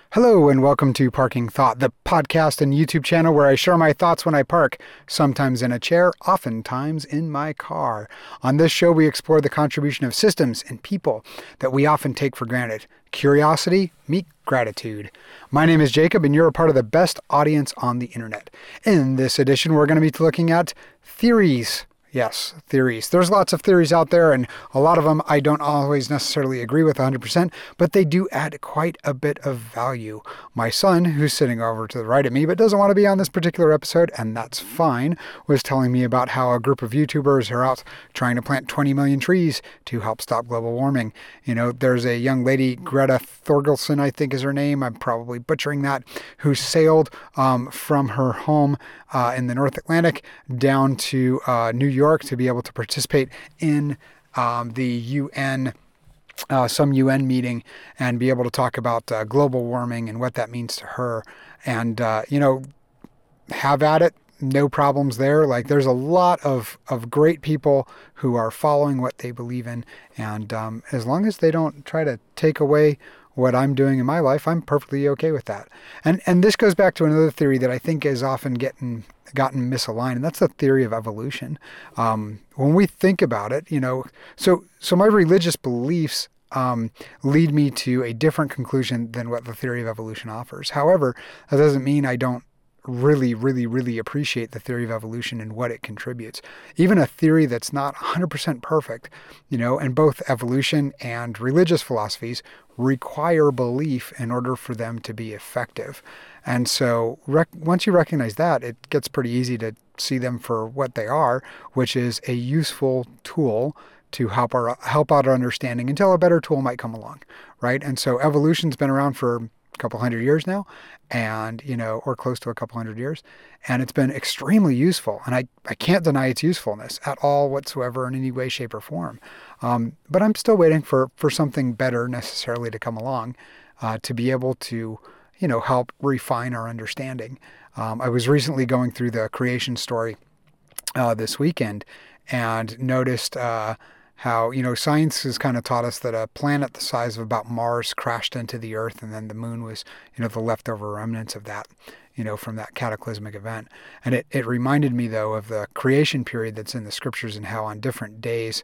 Hello and welcome to Parking Thought, the podcast and YouTube channel where I share my thoughts when I park, sometimes in a chair, oftentimes in my car. On this show, we explore the contribution of systems and people that we often take for granted. Curiosity meet gratitude. My name is Jacob and you're a part of the best audience on the internet. In this edition, we're going to be looking at theories. Yes, theories. There's lots of theories out there, and a lot of them I don't always necessarily agree with 100%, but they do add quite a bit of value. My son, who's sitting over to the right of me but doesn't want to be on this particular episode, and that's fine, was telling me about how a group of YouTubers are out trying to plant 20 million trees to help stop global warming. You know, there's a young lady, Greta Thorgelson, I think is her name, I'm probably butchering that, who sailed from her home in the North Atlantic down to New York to be able to participate in the UN, some UN meeting, and be able to talk about global warming and what that means to her. And, have at it. No problems there. Like, there's a lot of great people who are following what they believe in. And as long as they don't try to take away what I'm doing in my life, I'm perfectly okay with that. And this goes back to another theory that I think is often gotten misaligned, and that's the theory of evolution. When we think about it, so my religious beliefs lead me to a different conclusion than what the theory of evolution offers. However, that doesn't mean I don't really appreciate the theory of evolution and what it contributes. Even a theory that's not 100% perfect, and both evolution and religious philosophies require belief in order for them to be effective. And so once you recognize that, it gets pretty easy to see them for what they are, which is a useful tool to help out our understanding until a better tool might come along, right? And so evolution's been around for a couple hundred years now, and or close to a couple hundred years, and it's been extremely useful, and I can't deny its usefulness at all whatsoever in any way, shape, or form. But I'm still waiting for something better necessarily to come along to be able to help refine our understanding. I was recently going through the creation story this weekend and noticed how, science has kind of taught us that a planet the size of about Mars crashed into the Earth, and then the moon was, the leftover remnants of that, from that cataclysmic event. And it reminded me, though, of the creation period that's in the scriptures and how on different days,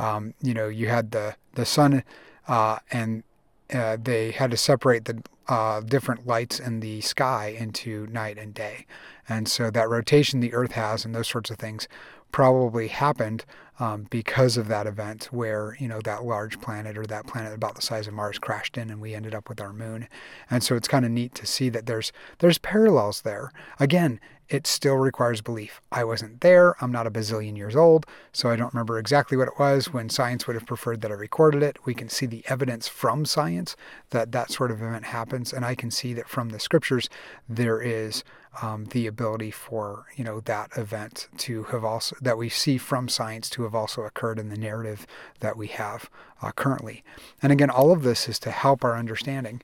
you had the sun and they had to separate the different lights in the sky into night and day. And so that rotation the Earth has and those sorts of things probably happened because of that event where, that large planet or that planet about the size of Mars crashed in and we ended up with our moon. And so it's kind of neat to see that there's parallels there. Again, it still requires belief. I wasn't there. I'm not a bazillion years old, so I don't remember exactly what it was when science would have preferred that I recorded it. We can see the evidence from science that that sort of event happens, and I can see that from the scriptures there is the ability for that event to have also, that we see from science, to have also occurred in the narrative that we have currently. And again, all of this is to help our understanding.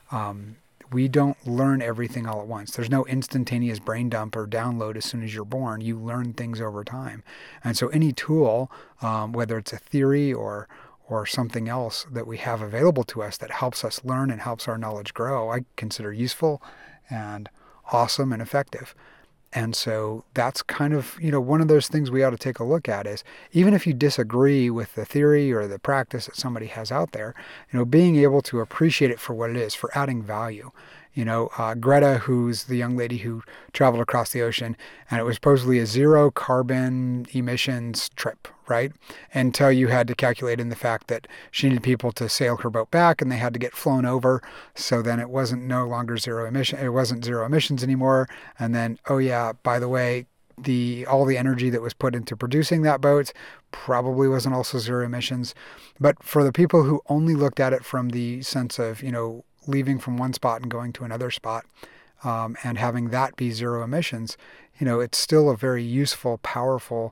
We don't learn everything all at once. There's no instantaneous brain dump or download as soon as you're born. You learn things over time. And so any tool, whether it's a theory or something else that we have available to us that helps us learn and helps our knowledge grow, I consider useful and awesome and effective. And so that's kind of, one of those things we ought to take a look at is, even if you disagree with the theory or the practice that somebody has out there, being able to appreciate it for what it is, for adding value. Greta, who's the young lady who traveled across the ocean, and it was supposedly a zero carbon emissions trip, right? Until you had to calculate in the fact that she needed people to sail her boat back and they had to get flown over. So then it wasn't no longer zero emission. It wasn't zero emissions anymore. And then, oh yeah, by the way, all the energy that was put into producing that boat probably wasn't also zero emissions. But for the people who only looked at it from the sense of, leaving from one spot and going to another spot, and having that be zero emissions, it's still a very useful, powerful,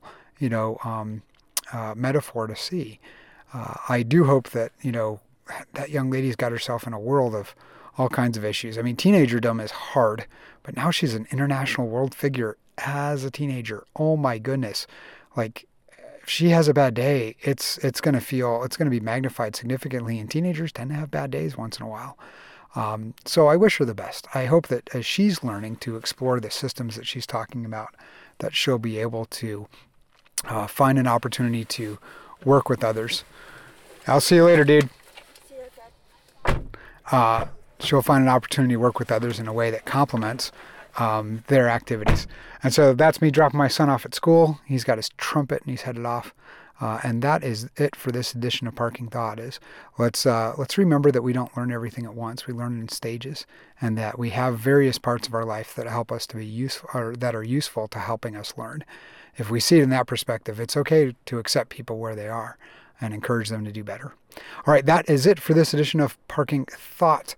metaphor to see. I do hope that, that young lady's got herself in a world of all kinds of issues. I mean, teenagerdom is hard, but now she's an international world figure as a teenager. Oh my goodness. Like, if she has a bad day, it's going to be magnified significantly, and teenagers tend to have bad days once in a while. So I wish her the best. I hope that as she's learning to explore the systems that she's talking about, that she'll be able to find an opportunity to work with others. I'll see you later, dude. See you, Dad. She'll find an opportunity to work with others in a way that complements their activities. And so that's me dropping my son off at school. He's got his trumpet and he's headed off. And that is it for this edition of Parking Thought. Is let's remember that we don't learn everything at once. We learn in stages, and that we have various parts of our life that help us to be useful, or that are useful to helping us learn. If we see it in that perspective, it's okay to accept people where they are and encourage them to do better. All right, that is it for this edition of Parking Thought.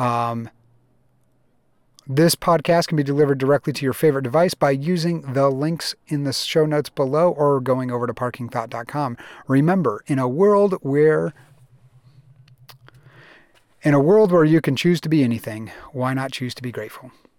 This podcast can be delivered directly to your favorite device by using the links in the show notes below or going over to parkingthought.com. Remember, in a world where you can choose to be anything, why not choose to be grateful?